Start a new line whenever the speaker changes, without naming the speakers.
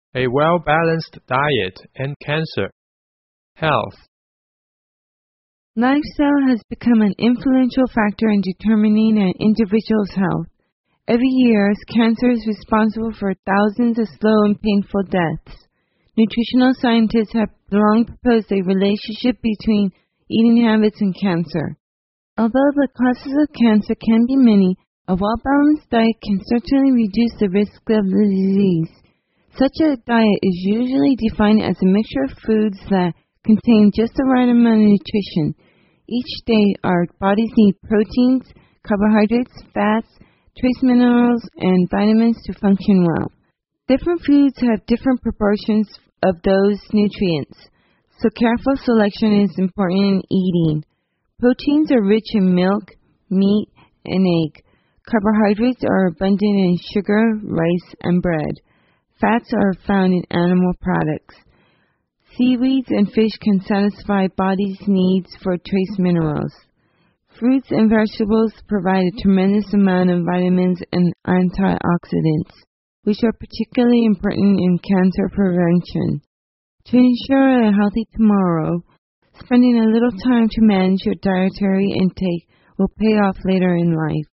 A well-balanced diet and cancer. Health.
Lifestyle has become an influential factor in determining an individual's health. Every year, cancer is responsible for thousands of slow and painful deaths. Nutritional scientists have long proposed a relationship between eating habits and cancer. Although the causes of cancer can be many, a well-balanced diet can certainly reduce the risk of the disease. Such a diet is usually defined as a mixture of foods that contain just the right amount of nutrition. Each day, our bodies need proteins, carbohydrates, fats, trace minerals, and vitamins to function well. Different foods have different proportions of those nutrients, so careful selection is important in eating. Proteins are rich in milk, meat, and egg. Carbohydrates are abundant in sugar, rice, and bread. Fats are found in animal products. Seaweeds and fish can satisfy body's needs for trace minerals. Fruits and vegetables provide a tremendous amount of vitamins and antioxidants, which are particularly important in cancer prevention. To ensure a healthy tomorrow, spending a little time to manage your dietary intake will pay off later in life.